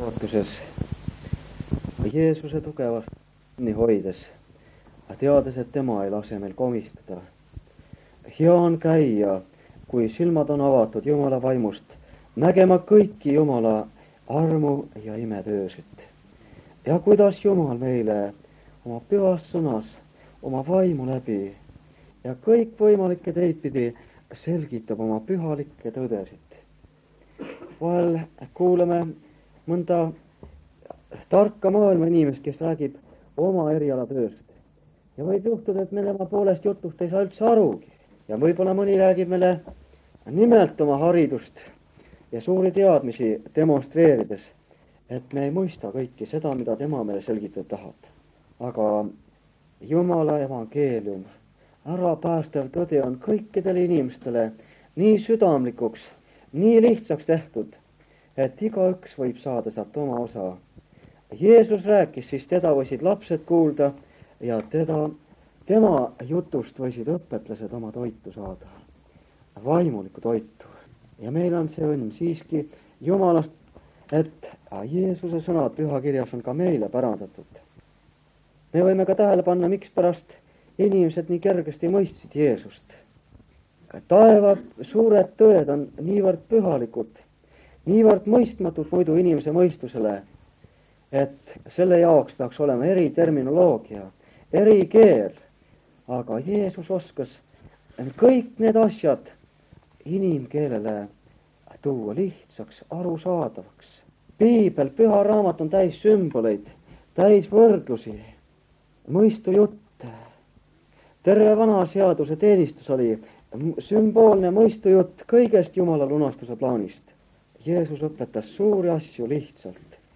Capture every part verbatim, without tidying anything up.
lootuses Jeesuse tugevast kinni hoides, teades, et tema ei lase meil komistada. Hea on käia, kui silmad on avatud Jumala vaimust, nägema kõiki Jumala armu ja imetöösid. Ja kuidas Jumal meile oma pühas sõnas, oma vaimu läbi ja kõik võimalikke teid pidi selgitab oma pühalikke tõdesid. Vahel kuuleme mõnda tarka maailma inimest, kes räägib oma erialatööst. Ja võib juhtuda, et me tema poolest jutust ei saa üldse arugi. Ja võib-olla mõni räägib meile nimelt oma haridust ja suuri teadmisi demonstreerides, et me ei mõista kõiki seda, mida tema meile selgitada tahab. Aga Jumala evangeelium, ära päästev tõde on kõikidele inimestele nii südamlikuks, nii lihtsaks tehtud, et igaüks võib saada sealt oma osa. Jeesus rääkis, siis teda võisid lapsed kuulda ja teda, tema jutust võisid õpetlased oma toitu saada, vaimulikku toitu. Ja meil on see õnn siiski Jumalast, et Jeesuse sõnad pühakirjas on ka meile pärandatud. Me võime ka tähele panna, mikspärast inimesed nii kergesti mõistsid Jeesust. Taeva suured tõed on niivõrd pühalikud, niivõrd mõistmatud muidu inimese mõistusele, et selle jaoks peaks olema eri terminoloogia, eri keel. Aga Jeesus oskas kõik need asjad inimkeelele tuua lihtsaks, arusaadavaks. Piibel, püha raamat on täis sümboleid, täis võrdlusi, mõistujutte. Terve vana seaduse teenistus oli sümboolne mõistujutt kõigest Jumala lunastuse plaanist. Jeesus õpetas suuri asju lihtsalt.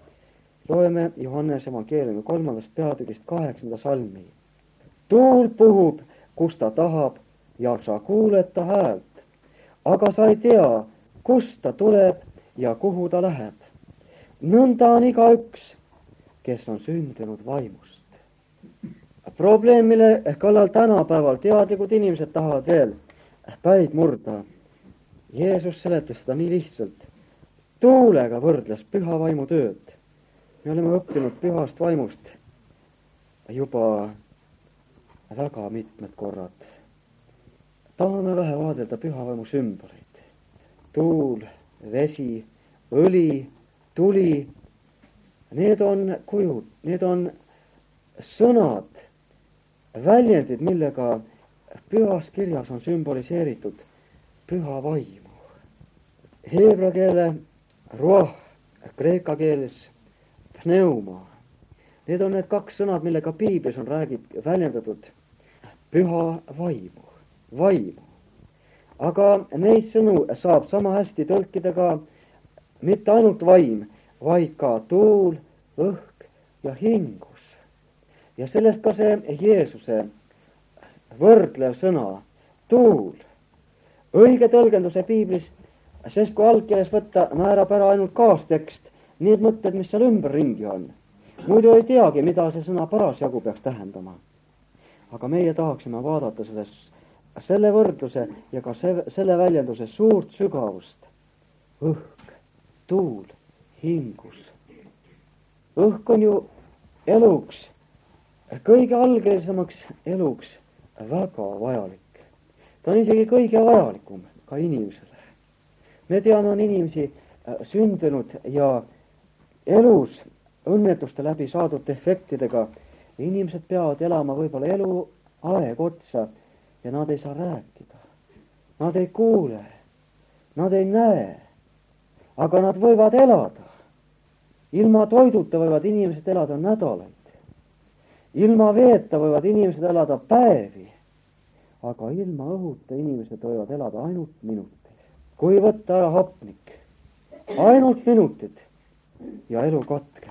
Loeme Johannese evangeeliumi kolmandast peatükist kaheksanda salmi. Tuul puhub, kus ta tahab, ja sa kuuled ta häält, aga sa ei tea, kust ta tuleb ja kuhu ta läheb. Nõnda on igaüks, kes on sündinud vaimust. Probleem, mille kallal tänapäeval teadlikud inimesed tahavad veel päid murda. Jeesus seletas seda nii lihtsalt. Tuulega võrdles püha vaimu tööd. Me oleme õppinud pühast vaimust juba väga mitmed korrad. Tahame vähe vaadelda püha vaimu sümboleid. Tuul, vesi, õli, tuli. Need on kujud, need on sõnad, väljendid, millega pühas kirjas on sümboliseeritud püha vaimu. Heebra keele ruah, kreeka keeles pneuma. Need on need kaks sõnad, millega Piiblis on räägib, väljendatud püha vaimu, vaimu. Aga neid sõnu saab sama hästi tõlkida ka mitte ainult vaim, vaid ka tuul, õhk ja hingus. Ja sellest ka see Jeesuse võrdlev sõna, tuul. Õige tõlgenduse Piiblis, sest kui algkeeles võtta, määrab ära ainult kaastekst, need mõtted, mis seal ümberringi on. Muidu ei teagi, mida see sõna parasjagu peaks tähendama. Aga meie tahaksime vaadata selles, selle võrdluse ja ka se, selle väljenduse suurt sügavust. Õhk, tuul, hingus. Õhk on ju eluks, kõige algelisemaks eluks väga vajalik. Ta on isegi kõige vajalikum ka inimesele. Me teame, on inimesi sündinud ja elus õnnetuste läbi saadud defektidega. Inimesed peavad elama võib-olla elu aeg otsa ja nad ei saa rääkida. Nad ei kuule, nad ei näe, aga nad võivad elada. Ilma toiduta võivad inimesed elada nädalaid. Ilma veeta võivad inimesed elada päevi, aga ilma õhuta inimesed võivad elada ainult minuteid. Kui võtta ära hapnik, ainult minutid ja elu katkeb.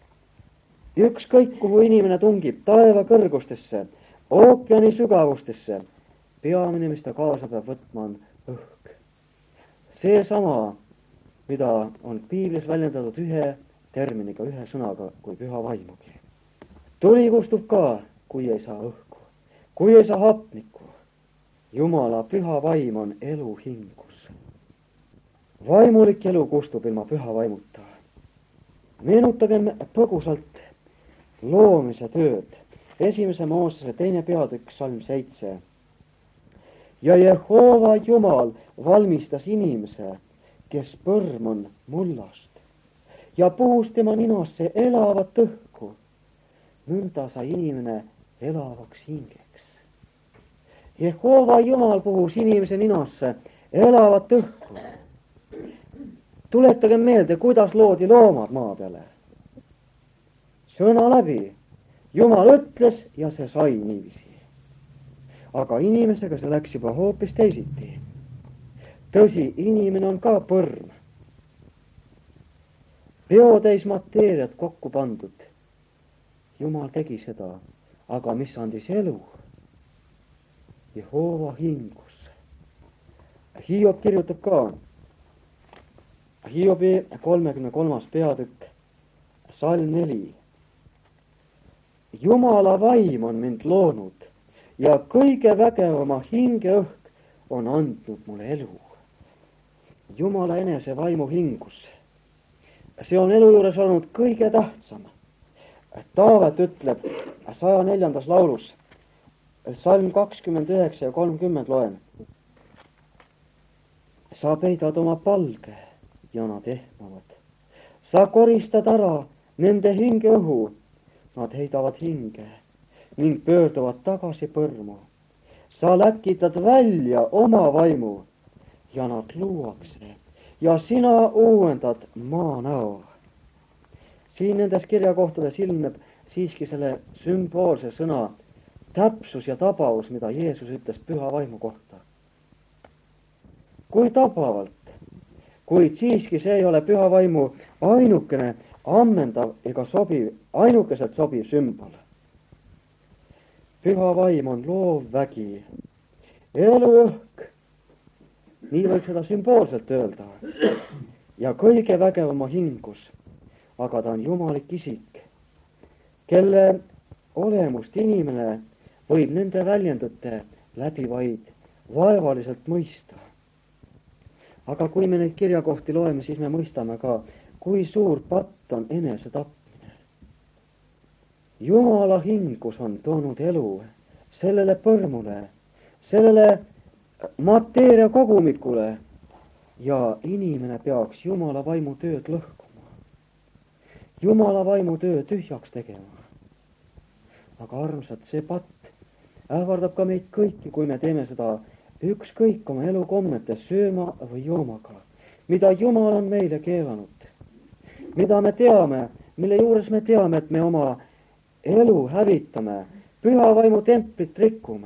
Ükskõik, kuhu inimene tungib, taeva kõrgustesse, ookeani sügavustesse, peamine, mis ta kaasa peab võtma, on õhk. See sama, mida on Piiblis väljendatud ühe terminiga, ühe sõnaga kui püha vaimugi. Tuli kustub ka, kui ei saa õhku, kui ei saa hapnikku. Jumala püha vaim on elu hingus. Vaimulik elu kustub ilma püha vaimuta. Meenutagem põgusalt loomise tööd. Esimese Moosese teine peatükk, salm seitse. Ja Jehova Jumal valmistas inimese, kes põrm on mullast, ja puhus tema ninasse elavat õhku. Nõnda sai inimene elavaks hingeks. Jehova Jumal puhus inimese ninasse elavat õhku. Tuletagem meelde, kuidas loodi loomad maa peale. Sõna läbi. Jumal ütles ja see sai niiviisi. Aga inimesega see läks juba hoopis teisiti. Tõsi, inimene on ka põrm. Peotäis mateeriat kokku pandud. Jumal tegi seda, aga mis andis elu? Jehova hingus. Hiob kirjutab ka. Hiobi kolmekümne kolmas peatükk, salm neli. Jumala vaim on mind loonud ja kõige vägevama hingeõhk on andnud mulle elu. Jumala enese vaimu hingus. See on elu juures olnud kõige tähtsam. Taavet ütleb saja neljandas laulus, salm kakskümmend üheksa ja kolmkümmend loen. Sa peidad oma palge ja nad ehmavad. Sa koristad ära nende hingeõhu. Nad heidavad hinge ning pöörduvad tagasi põrmu. Sa läkitad välja oma vaimu ja nad luuakse ja sina uuendad maa näo. Siin nendes kirjakohtades ilmneb siiski selle sümboolse sõna täpsus ja tabavus, mida Jeesus ütles püha vaimu kohta. Kui tabavalt, kuid siiski see ei ole püha vaimu ainukene ammendav ega sobiv, ainukeselt sobiv sümbol. Püha vaim on loov vägi, eluõhk, nii võib seda sümboolselt öelda, ja kõige vägevama hingus, aga ta on jumalik isik, kelle olemust inimene võib nende väljendute läbi vaid vaevaliselt mõista. Aga kui me neid kirjakohti loeme, siis me mõistame ka, kui suur patt on enese tapmine. Jumala hingus on toonud elu sellele põrmule, sellele mateeria kogumikule ja inimene peaks Jumala vaimu tööd lõhkuma. Jumala vaimu töö tühjaks tegema. Aga armsad, see patt ähvardab ka meid kõiki, kui me teeme seda ükskõik oma elukommetes sööma või joomaga, mida Jumal on meile keelanud. Mida me teame, mille juures me teame, et me oma elu hävitame, püha vaimu templit rikume.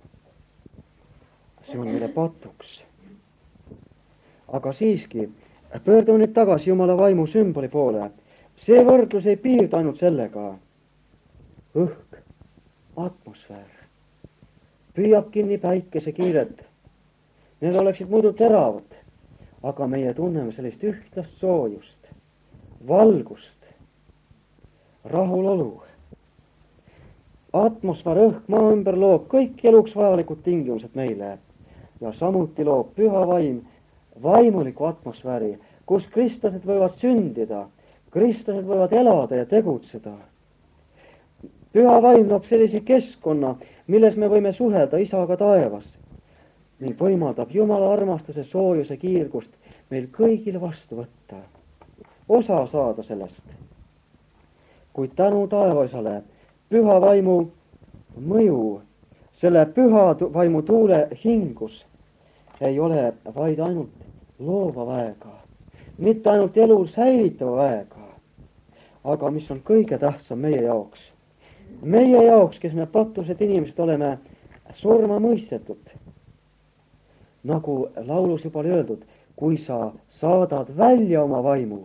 See on meile patuks. Aga siiski, pöördume nüüd tagasi Jumala vaimu sümboli poole. See võrdlus ei piirdu ainult sellega. Õhk, atmosfäär, püüab kinni päikese kiiret. Need oleksid muidu teravad, aga meie tunneme sellist ühtlast soojust, valgust, rahulolu. Atmosfäär, õhk, maa ümber loob kõik eluks vajalikud tingimused meile ja samuti loob püha vaim vaimuliku atmosfääri, kus kristlased võivad sündida, kristlased võivad elada ja tegutseda. Püha vaim loob sellise keskkonna, milles me võime suhelda isaga taevas ning võimaldab Jumala armastuse soojuse kiirgust meil kõigil vastu võtta, osa saada sellest. Kuid tänu taevaisale püha vaimu mõju, selle püha vaimu tuule hingus ei ole vaid ainult loova väega, mitte ainult elu säilitava väega, aga mis on kõige tähtsam meie jaoks. Meie jaoks, kes me patused inimesed oleme surma mõistetud. Nagu laulus juba öeldud, kui sa saadad välja oma vaimu,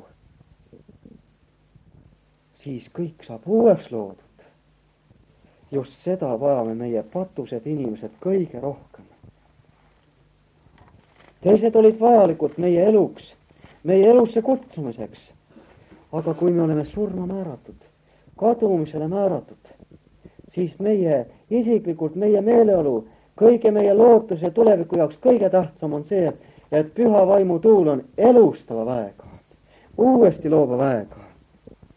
siis kõik saab uueks loodud. Just seda vajame meie patused inimesed kõige rohkem. Teised olid vajalikud meie eluks, meie elusse kutsumiseks. Aga kui me oleme surma määratud, kadumisele määratud, siis meie isiklikult, meie meeleolu, kõige meie lootuse ja tuleviku jaoks kõige tähtsam on see, et püha vaimu tuul on elustava väega, uuesti loova väega.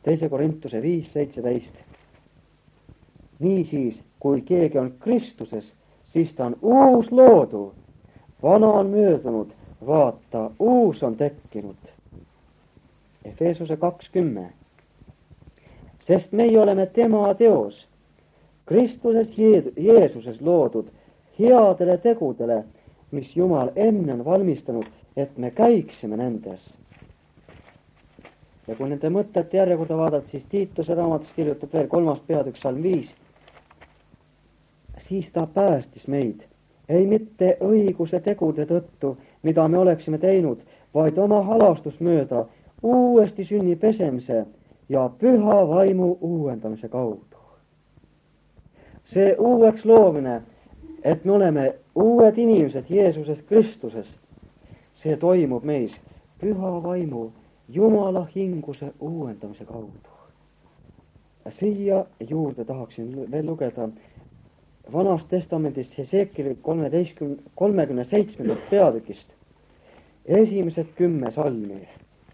teise Korintuse viis seitseteist. Niisiis, kui keegi on Kristuses, siis ta on uus loodu. Vana on möödunud, vaata, uus on tekkinud. Efeesuse kakskümmend. Sest meie oleme tema teos, Kristuses Jeesuses loodud headele tegudele, mis Jumal enne on valmistanud, et me käiksime nendes. Ja kui nende mõtete järjekorda vaadata, siis Tiituse raamatus kirjutab veel kolmas peatükk salm viis. Siis ta päästis meid, ei mitte õiguse tegude tõttu, mida me oleksime teinud, vaid oma halastusmööda uuesti sünni pesemise ja püha vaimu uuendamise kaudu. See uueks loomine, et me oleme uued inimesed Jeesuses Kristuses, see toimub meis püha vaimu Jumala hinguse uuendamise kaudu. Siia juurde tahaksin veel lugeda Vanast testamendist Hesekieli kolmekümne seitsmendast peatükist esimesed kümme salmi.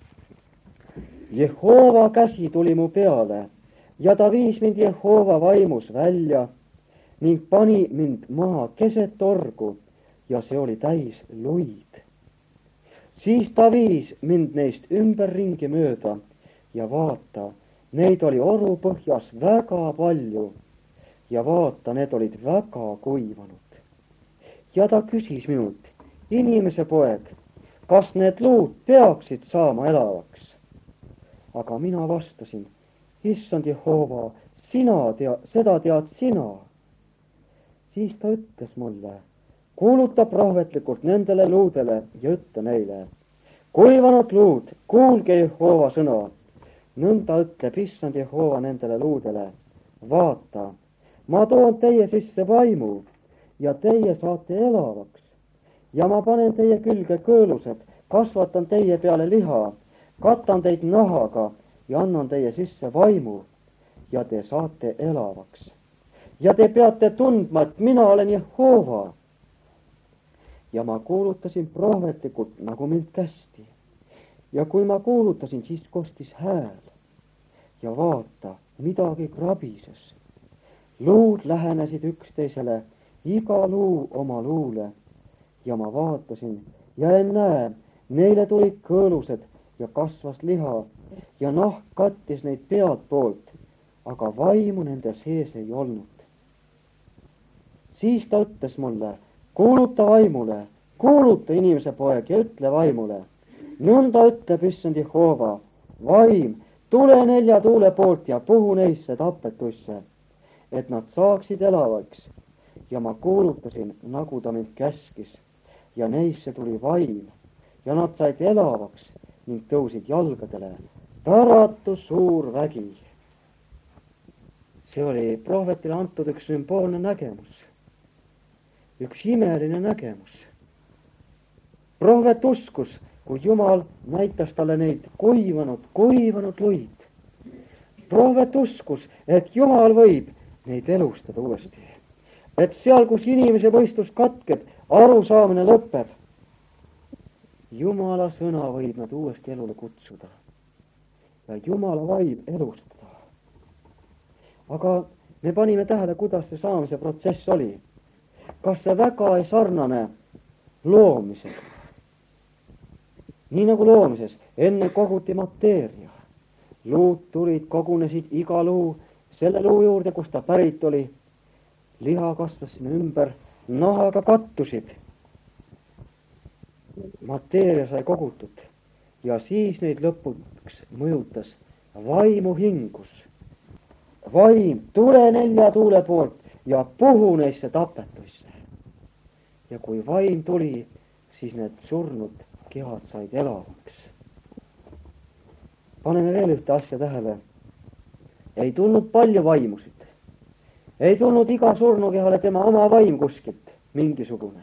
Jehova käsi tuli mu peale ja ta viis mind Jehova vaimus välja ning pani mind maha keset torgu ja see oli täis luid. Siis ta viis mind neist ümberringi mööda ja vaata, neid oli oru põhjas väga palju ja vaata, need olid väga kuivanud. Ja ta küsis minult, inimese poeg, kas need luud peaksid saama elavaks? Aga mina vastasin, issand Jehova, sina tea, seda tead sina. Siis ta ütles mulle, kuuluta prohvetlikult nendele luudele ja ütle neile, kuivanud luud, kuulge Jehova sõna. Nõnda ütleb issand Jehova nendele luudele, vaata, ma toon teie sisse vaimu ja teie saate elavaks ja ma panen teie külge kõõlused, kasvatan teie peale liha, katan teid nahaga ja annan teie sisse vaimu ja te saate elavaks. Ja te peate tundma, et mina olen Jehova. Ja ma kuulutasin prohvetlikult, nagu mind kästi. Ja kui ma kuulutasin, siis kostis hääl. Ja vaata, midagi krabises. Luud lähenesid üksteisele, iga luu oma luule. Ja ma vaatasin ja en näe, neile tulid kõõlused ja kasvas liha ja nahk kattis neid pealt poolt, aga vaimu nende sees ei olnud. Siis ta ütles mulle, kuuluta vaimule, kuuluta inimese poeg ja ütle vaimule. Nõnda ütleb issand Jehova, vaim, tule nelja tuule poolt ja puhu neisse tapetuisse, et nad saaksid elavaks. Ja ma kuulutasin, nagu ta mind käskis, ja neisse tuli vaim, ja nad said elavaks ning tõusid jalgadele. Taratu suur vägi. See oli prohvetile antud üks sümboolne nägemus. Üks imeline nägemus. Prohvet uskus, kui Jumal näitas talle neid kuivanud, kuivanud luid. Prohvet uskus, et Jumal võib neid elustada uuesti. Et seal, kus inimese võistlus katkeb, arusaamine lõpeb. Jumala sõna võib nad uuesti elule kutsuda. Ja Jumala vaim elustada. Aga me panime tähele, kuidas see saamise protsess oli. Kas see väga ei sarnane loomisega? Nii nagu loomises, enne koguti mateeria. Luud tulid, kogunesid iga luu, selle luu juurde, kus ta pärit oli. Liha kasvas sinna ümber, nahaga kattusid. Mateeria sai kogutud ja siis neid lõpuks mõjutas vaimu hingus. Vaim, tule nelja tuule poolt ja puhu neisse tapetuisse. Ja kui vaim tuli, siis need surnud kehad said elavaks. Paneme veel ühte asja tähele. Ei tulnud palju vaimusid. Ei tulnud iga surnukehale tema oma vaim kuskilt, mingisugune,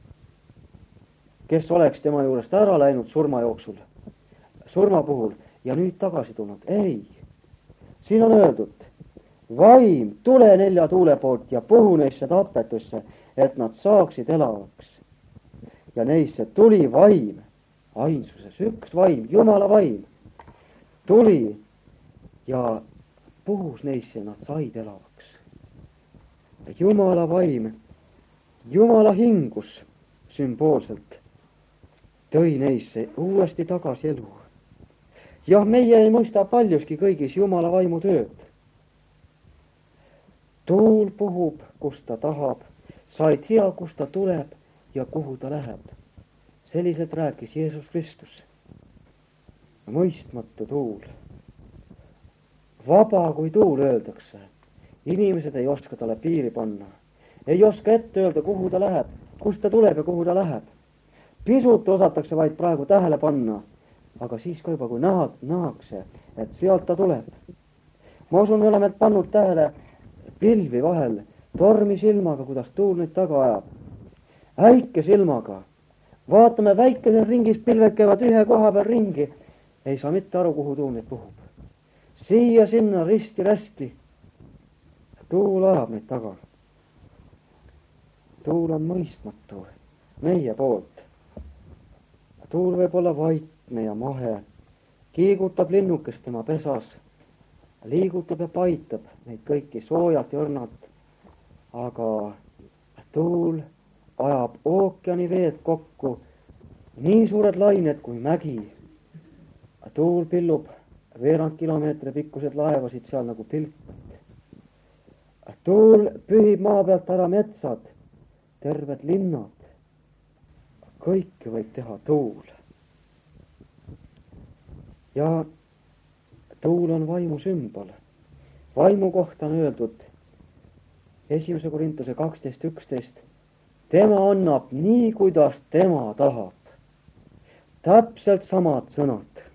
kes oleks tema juurest ära läinud surma jooksul, surma puhul ja nüüd tagasi tulnud. Ei, siin on öeldud, vaim, tule nelja tuule poolt ja puhu neisse tapetusse, et nad saaksid elavaks. Ja neisse tuli vaim, ainsuses üks vaim, Jumala vaim, tuli ja puhus neisse ja nad said elavaks. Jumala vaim, Jumala hingus sümboolselt tõi neisse uuesti tagasi elu. Jah, meie ei mõista paljuski kõigis Jumala vaimu tööd. Tuul puhub, kus ta tahab, sa ei tea, kus ta tuleb ja kuhu ta läheb. Selliselt rääkis Jeesus Kristus. Mõistmatu tuul. Vaba kui tuul öeldakse. Inimesed ei oska talle piiri panna. Ei oska ette öelda, kuhu ta läheb, kust ta tuleb ja kuhu ta läheb. Pisut osatakse vaid praegu tähele panna, aga siis ka juba kui näha, nähakse, et sealt ta tuleb. Ma usun, me oleme pannud tähele pilvi vahel, tormi silmaga, kuidas tuul neid taga ajab. Äike silmaga. Vaatame, väikesel ringis pilved käivad ühe koha peal ringi. Ei saa mitte aru, kuhu tuul neid puhub. Siia sinna risti-rästi. Tuul ajab neid taga. Tuul on mõistmatu meie poolt. Tuul võib olla vaikne ja mahe. Kiigutab linnukest tema pesas. Liigutab ja paitab neid kõiki soojat ja õrnat. Aga tuul ajab ookeani veed kokku, nii suured lained kui mägi. Tuul pillub veerand kilomeetri pikkused laevasid seal nagu pilkmed. Tuul pühib maa pealt ära metsad, terved linnad. Kõike võib teha tuul. Ja tuul on vaimu sümbol. Vaimu kohta on öeldud esimese Korintuse kaksteist üksteist. Tema annab nii, kuidas tema tahab. Täpselt samad sõnad.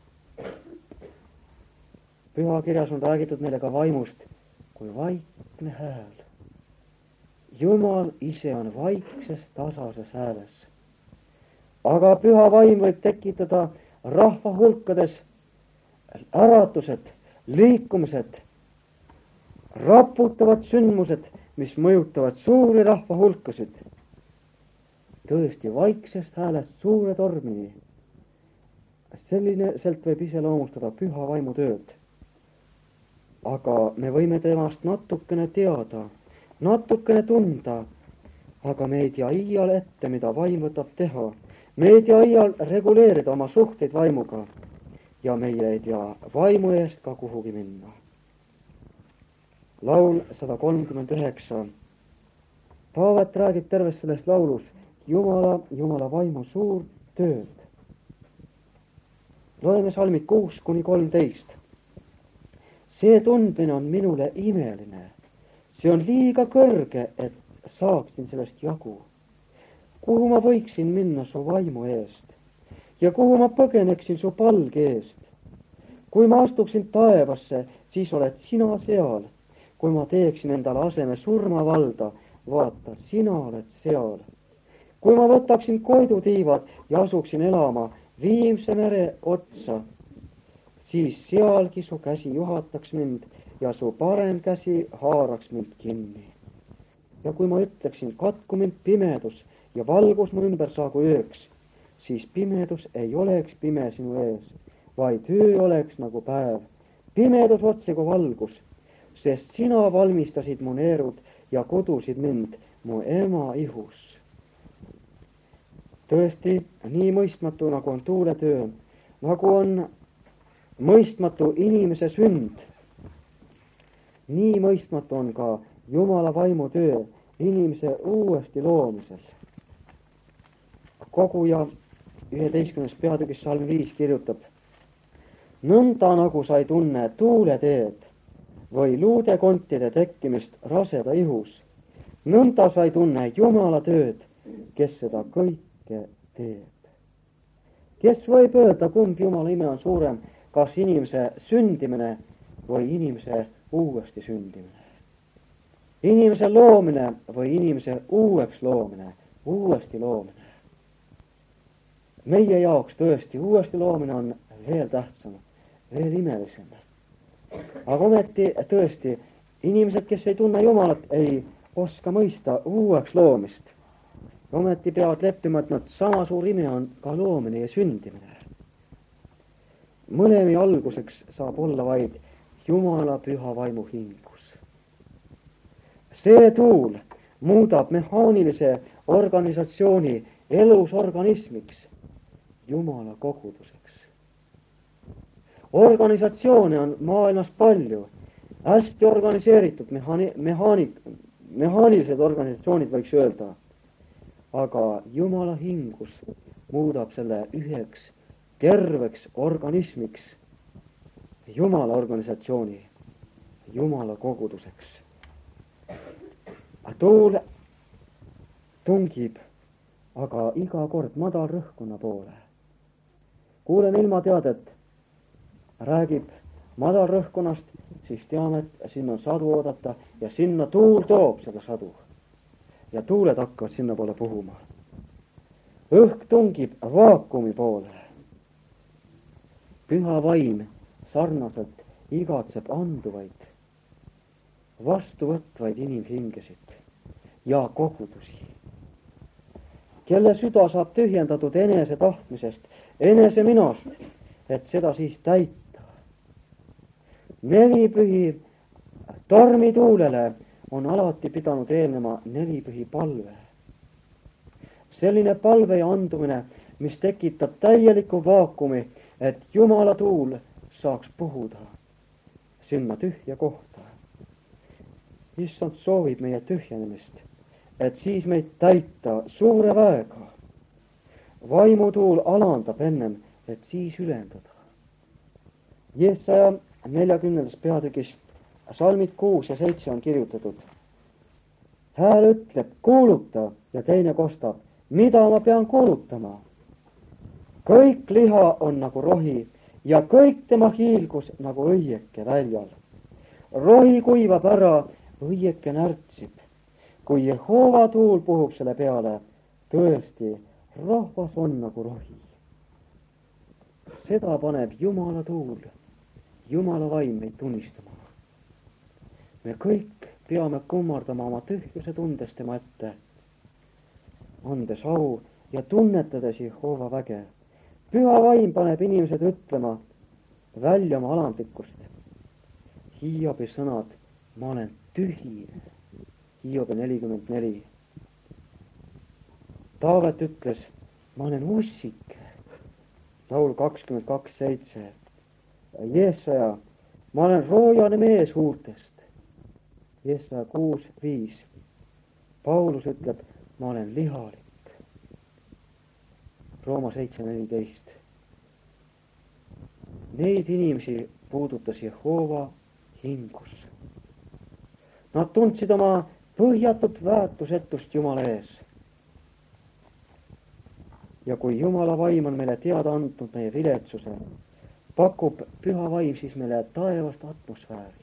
Pühakirjas on räägitud meile ka vaimust kui vaikne hääl. Jumal ise on vaikses tasases hääles. Aga püha vaim võib tekitada rahva hulkades äratused, liikumised, raputavad sündmused, mis mõjutavad suuri rahva hulkasid. Tõesti vaiksest häälest suure tormini. Selline sealt võib iseloomustada püha vaimu tööd. Aga me võime temast natukene teada, natukene tunda, aga me ei tea iial ette, mida vaim võtab teha. Me ei tea iial reguleerida oma suhteid vaimuga ja meie ei tea vaimu eest ka kuhugi minna. Laul sada kolmkümmend üheksa. Taavet räägib terves selles laulus Jumala, Jumala vaimu suur tööd. Loeme salmid kuus kuni kolmteist. See tundmine on minule imeline. See on liiga kõrge, et saaksin sellest jagu. Kuhu ma võiksin minna su vaimu eest ja kuhu ma põgeneksin su palge eest. Kui ma astuksin taevasse, siis oled sina seal. Kui ma teeksin endale aseme surmavalda, vaata, sina oled seal. Kui ma võtaksin koidutiivad ja asuksin elama Viimse mere otsa, siis sealgi su käsi juhataks mind ja su parem käsi haaraks mind kinni. Ja kui ma ütleksin, katku mind pimedus ja valgus mu ümber saagu ööks, siis pimedus ei oleks pime sinu ees, vaid öö oleks nagu päev. Pimedus otsigu valgus, sest sina valmistasid mu neerud ja kodusid mind mu ema ihus. Tõesti, nii mõistmatu nagu on tuuletöö, nagu on mõistmatu inimese sünd, nii mõistmatu on ka Jumala vaimu töö inimese uuesti loomisel. Koguja üheteistkümnes peatükis salm viis kirjutab: nõnda nagu sa ei tunne tuuleteed või luudekontide tekkimist raseda ihus, nõnda sa ei tunne Jumala tööd, kes seda kõike teeb. Kes võib öelda, kumb Jumala ime on suurem, kas inimese sündimine või inimese uuesti sündimine? Inimese loomine või inimese uueks loomine, uuesti loomine? Meie jaoks tõesti uuesti loomine on veel tähtsam, veel imelisem. Aga ometi tõesti, inimesed, kes ei tunne Jumalat, ei oska mõista uueks loomist. Ometi peavad leppima, et nad sama suur ime on ka loomine ja sündimine. Mõlemi alguseks saab olla vaid Jumala püha vaimu hingus. See tuul muudab mehaanilise organisatsiooni elus organismiks, Jumala koguduseks. Organisatsioone on maailmas palju, hästi organiseeritud mehaani, mehaanik, mehaanilised organisatsioonid võiks öelda, aga Jumala hingus muudab selle üheks terveks organismiks, Jumala organisatsiooni, Jumala koguduseks. Tuul tungib aga iga kord madalrõhkkonna poole. Kuulen ilmateadet, räägib madalrõhkkonnast, siis teame, et sinna on sadu oodata ja sinna tuul toob seda sadu. Ja tuuled hakkavad sinna poole puhuma. Õhk tungib vaakumi poole. Püha vaim sarnaselt igatseb anduvaid, vastuvõtvaid inimhingesid ja kogudusi, kelle süda saab tühjendatud enese tahtmisest, enese minast, et seda siis täita. Nelipühi tormituulele on alati pidanud eelnema nelipühi palve. Selline palve ja andumine, mis tekitab täieliku vaakumi, et Jumala tuul saaks puhuda sinna tühja kohta. Issand soovib meie tühjenemist, et siis meid täita suure väega. Vaimutuul alandab ennem, et siis ülendada. Jeesaja neljakümnendas peatükis salmid kuus ja seitse on kirjutatud. Hääl ütleb, kuuluta, ja teine kostab, mida ma pean kuulutama? Kõik liha on nagu rohi ja kõik tema hiilgus nagu õieke väljal. Rohi kuivab ära, õieke närtsib. Kui Jehova tuul puhub selle peale, tõesti, rahvas on nagu rohi. Seda paneb Jumala tuul, Jumala vaim meid tunnistama. Me kõik peame kummardama oma tühjuse tundes tema ette, andes au ja tunnetades Jehova väge. Püha vaim paneb inimesed ütlema välja oma alandlikkust. Hiobi sõnad, ma olen tühine. Hiobi nelikümmend neli. Taavet ütles, ma olen ussike. Laul kakskümmend kaks seitse. Jeesaja, ma olen roojane mees huurtest. Jeesaja kuus viis. Paulus ütleb, ma olen lihalik. Rooma seitse neliteist. Neid inimesi puudutas Jehova hingus. Nad tundsid oma põhjatut väärtusetust Jumala ees. Ja kui Jumala vaim on meile teada andnud meie viletsuse, pakub püha vaim siis meile taevast atmosfääri.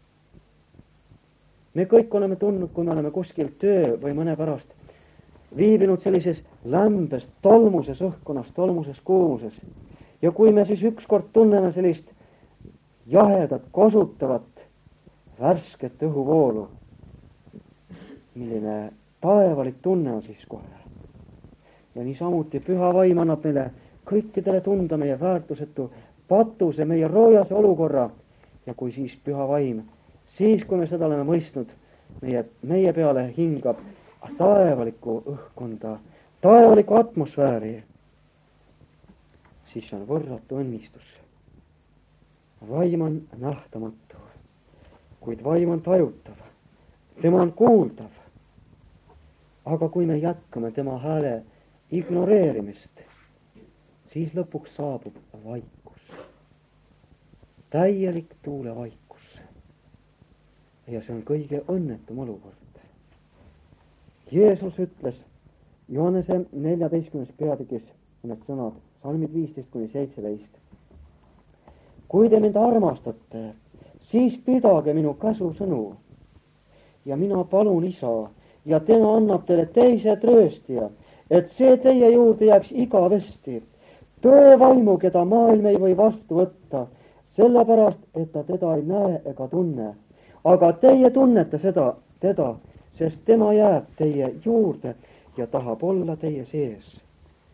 Me kõik oleme tundnud, kui me oleme kuskil töö või mõne pärast viibinud sellises lämbes, tolmuses õhkkonnas, tolmuses kuumuses. Ja kui me siis ükskord tunneme sellist jahedat, kosutavat, värsket õhuvoolu, milline taevalik tunne on siis kohe. Ja niisamuti püha vaim annab meile kõikidele tunda meie väärtusetu patuse, meie roojase olukorra. Ja kui siis püha vaim, siis kui me seda oleme mõistnud, meie, meie peale hingab taevalikku õhkkonda, taevalikku atmosfääri, siis on võrratu õnnistus. Vaim on nähtamatu, kuid vaim on tajutav, tema on kuuldav. Aga kui me jätkame tema hääle ignoreerimist, siis lõpuks saabub vaikus, täielik tuulevaikus. Ja see on kõige õnnetum olukord. Jeesus ütles Johannese neljateistkümnes peatükis need sõnad, salmid viisteist kuni seitseteist. Kui te mind armastate, siis pidage minu käsusõnu. Ja mina palun Isa, ja tema annab teile teise trööstija, et see teie juurde jääks igavesti. Tõe vaimu, keda maailm ei või vastu võtta, sellepärast, et ta teda ei näe ega tunne. Aga teie tunnete seda, teda, sest tema jääb teie juurde ja tahab olla teie sees.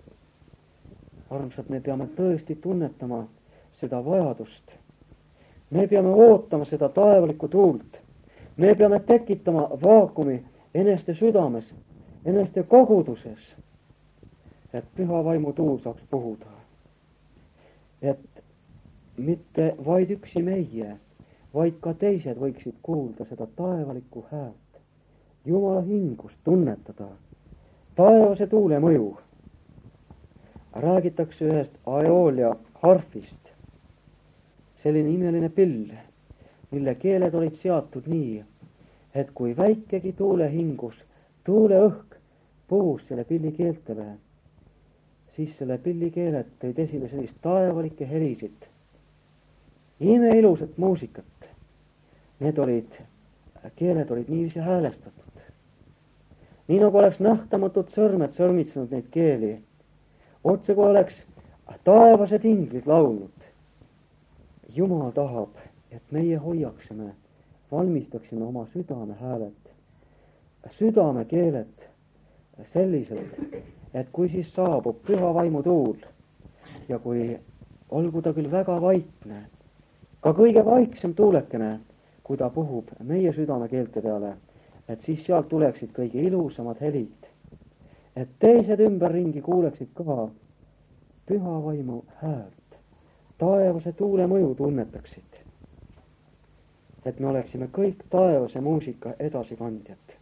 Armsad, me peame tõesti tunnetama seda vajadust. Me peame ootama seda taevalikku tuult. Me peame tekitama vaakumi eneste südames, eneste koguduses, et püha vaimu tuul saaks puhuda. Et mitte vaid üksi meie, vaid ka teised võiksid kuulda seda taevalikku häält, Jumala hingust tunnetada, taevase tuule mõju. Räägitakse ühest Aeolia harfist, selline imeline pill, mille keeled olid seatud nii, et kui väikegi tuulehingus, tuuleõhk puhus selle pilli keeltele, siis selle pilli keeled tõid esile sellist taevalikke helisid, imeilusat muusikat. Need olid, keeled olid niiviisi häälestatud. Nii nagu oleks nähtamatud sõrmed sõrmitsenud neid keeli, otse kui oleks taevased inglid laulnud. Jumal tahab, et meie hoiaksime, valmistaksime oma südame häälet, südame keelet selliselt, et kui siis saabub püha vaimu tuul ja kui olgu ta küll väga vaikne, ka kõige vaiksem tuulekene, kui ta puhub meie südame keelte peale, et siis sealt tuleksid kõige ilusamad helid, et teised ümberringi kuuleksid ka püha vaimu häält, taevase tuule mõju tunnetaksid, et me oleksime kõik taevase muusika edasikandjad,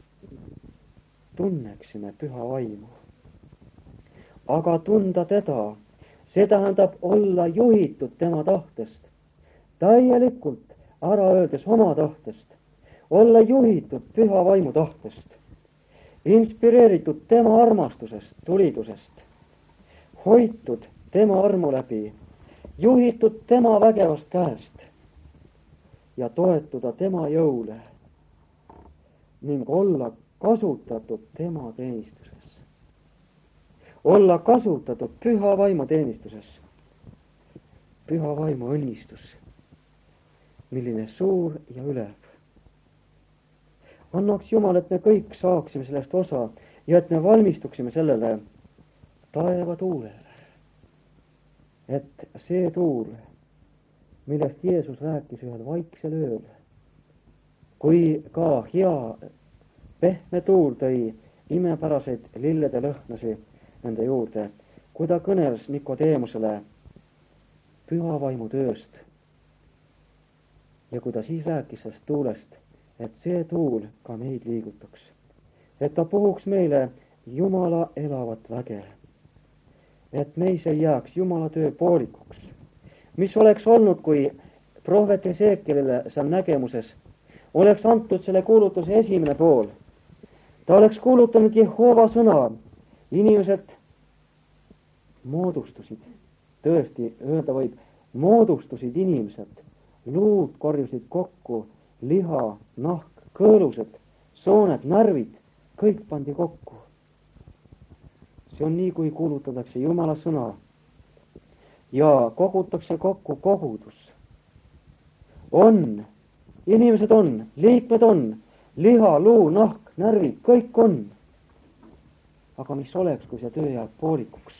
tunneksime püha vaimu. Aga tunda teda, see tähendab olla juhitud tema tahtest, täielikult ära öeldes oma tahtest, olla juhitud püha vaimu tahtest, inspireeritud tema armastusest, tulidusest, hoitud tema armu läbi, juhitud tema vägevast käest ja toetuda tema jõule ning olla kasutatud tema teenistuses. Olla kasutatud püha vaimu teenistuses. Püha vaimu õnnistus, milline suur ja ülev. Annaks Jumal, et me kõik saaksime sellest osa ja et me valmistuksime sellele taeva tuulele. Et see tuul, millest Jeesus rääkis ühel vaiksel ööl, kui ka hea pehme tuul tõi imepäraseid lillede lõhnasi nende juurde, kui ta kõneles Nikodeemusele püha vaimu tööst ja kui ta siis rääkis sellest tuulest, et see tuul ka meid liigutaks, et ta puhuks meile Jumala elavat väge, et meis ei jääks Jumala töö poolikuks, mis oleks olnud, kui prohvet Esekielile seal nägemuses oleks antud selle kuulutuse esimene pool. Ta oleks kuulutanud Jehova sõna, inimesed moodustusid, tõesti öelda võib, moodustusid inimesed, luud korjusid kokku, liha, nahk, kõõlused, sooned, närvid, kõik pandi kokku. See on nii, kui kuulutatakse Jumala sõna ja kogutakse kokku kogudus. On, inimesed on, liikmed on, liha, luu, nahk, närvid, kõik on. Aga mis oleks, kui see töö jääb poolikuks?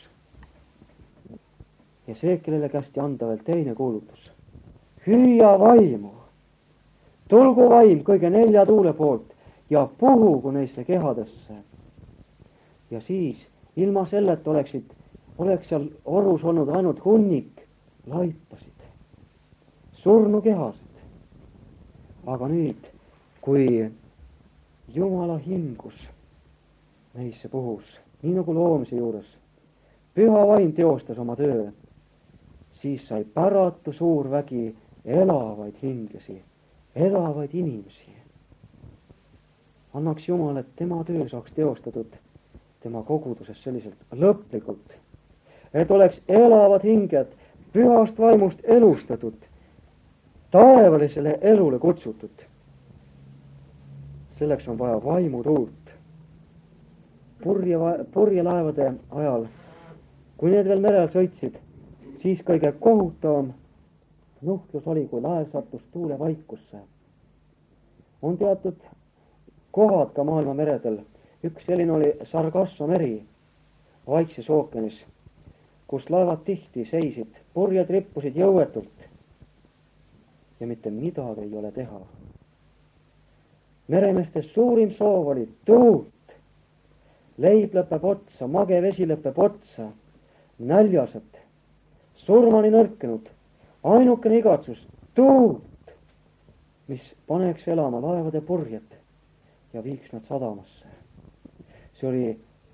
Ja see, kellele kästi anda veel teine kuulutus. Hüüa vaimu, tulgu vaim kõige nelja tuule poolt ja puhugu neisse kehadesse. Ja siis ilma selleta oleksid, oleks seal orus olnud ainult hunnik laipasid, surnukehased. Aga nüüd, kui Jumala hingus neisse puhus, nii nagu loomise juures, püha vaim teostas oma töö, siis sai päratu suur vägi elavaid hingesi, elavaid inimesi. Annaks Jumal, et tema töö saaks teostatud tema koguduses selliselt lõplikult, et oleks elavad hinged pühast vaimust elustatud, taevalisele elule kutsutud. Selleks on vaja vaimutuult. Purje, purjelaevade ajal, kui need veel merel sõitsid, siis kõige kohutavam nuhtlus oli, kui laev sattus tuule vaikusse. On teatud kohad ka maailma meredel. Üks selline oli Sargasso meri Vaikses ookeanis, kus laevad tihti seisid, purjed rippusid jõuetult. ja mitte midagi ei ole teha. Meremeeste suurim soov oli tuult. Leib lõpeb otsa, mage vesi lõpeb otsa, näljased, surmani nõrkenud, ainukene igatsus, tuult, mis paneks elama laevade purjed ja viiks nad sadamasse. See oli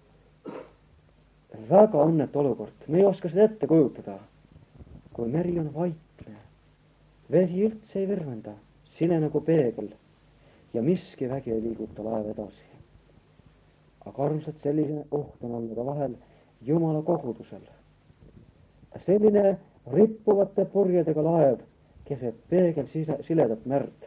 väga õnnetu olukord. Me ei oska seda ette kujutada, kui meri on vaikne, vesi üldse ei virvenda, sine nagu peegel ja miski vägi ei liiguta laeva edasi. Aga armsad, selline oht on olnud ka vahel Jumala kogudusel. Selline rippuvate purjedega laev keset peegel siledat merd.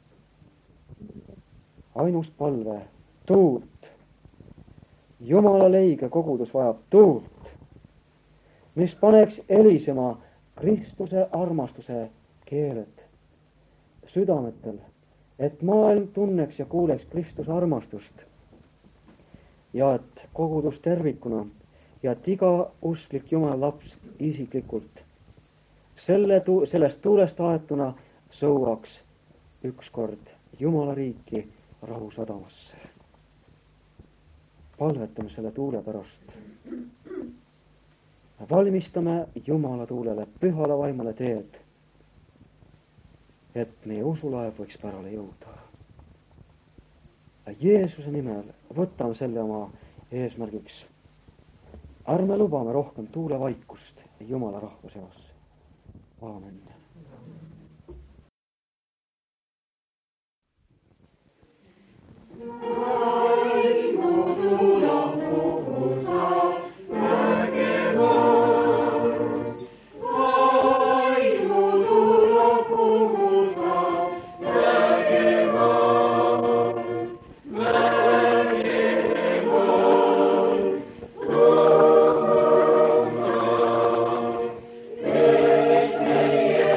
Ainus palve, tuult. Jumala leige kogudus vajab tuult, mis paneks elisema Kristuse armastuse keeled südametel, et maailm tunneks ja kuuleks Kristuse armastust ja et kogudus tervikuna ja et iga usklik Jumala laps isiklikult selle tu- sellest tuulest aetuna sõuaks ükskord Jumala riiki rahusadamasse. Palvetame selle tuule pärast. Valmistame Jumala tuulele, pühale vaimule teed, et meie usulaev võiks pärale jõuda. Jeesuse nimel võtame selle oma eesmärgiks. Ärme lubame rohkem tuulevaikust Jumala rahva seas. Aamen. Yeah.